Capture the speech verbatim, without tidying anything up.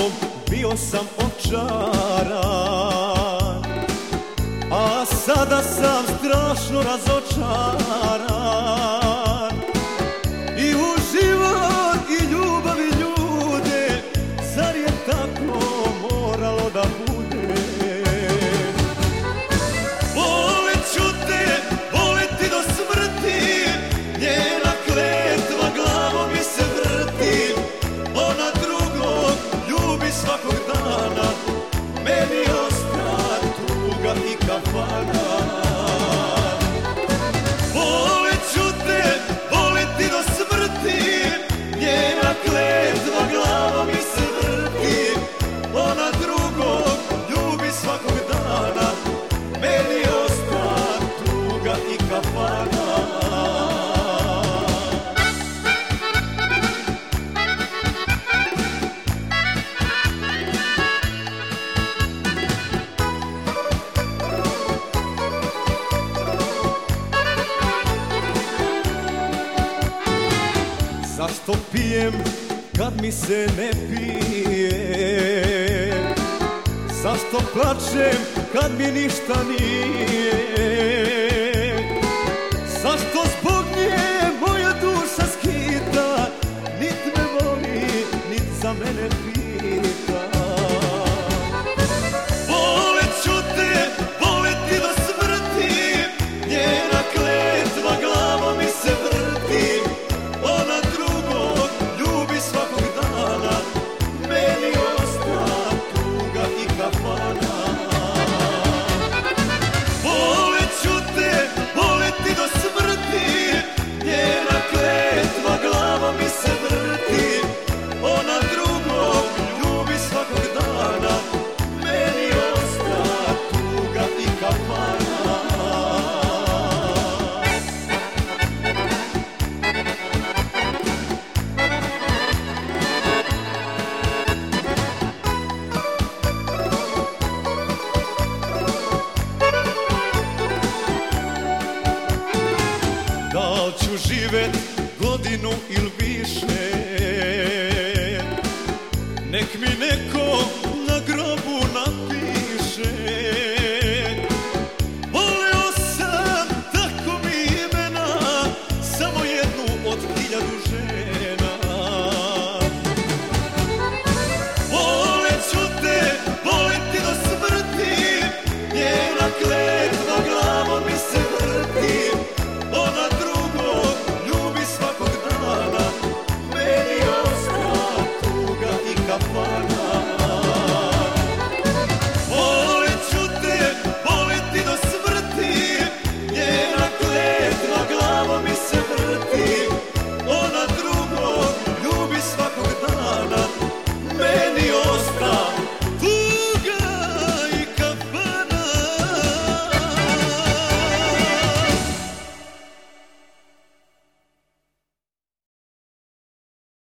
njom bio sam očaran, a sada sam strašno razočaran. I u život i ljubav i ljude, zar je tako moralo da bude? Volit ću te, voliti do smrti, njena kletva glavom mi se vrti. Ona drugog ljubi svakog dana, meni osta tuga i kafana. Volit ću te, voliti do smrti, njena kletva glavom mi se vrti. Ona drugog ljubi svakog dana, meni osta tuga i kafana. Zašto pijem kad mi se ne pije? Zašto plačem kad mi ništa nije? Zašto zbog nje moja duša skita, nit me voli, nit za mene pita? Volit ću te, voliti do smrti, njena kletva glavom mi se vrti. Ona drugog ljubi svakog dana, meni osta tuga i kafana. Volit ću te, voliti do smrti, njena kletva glavom mi se vrti. Ona drugog ljubi svakog dana, meni osta tuga i kafana. Da li ću živjet godinu ili više, nek mi neko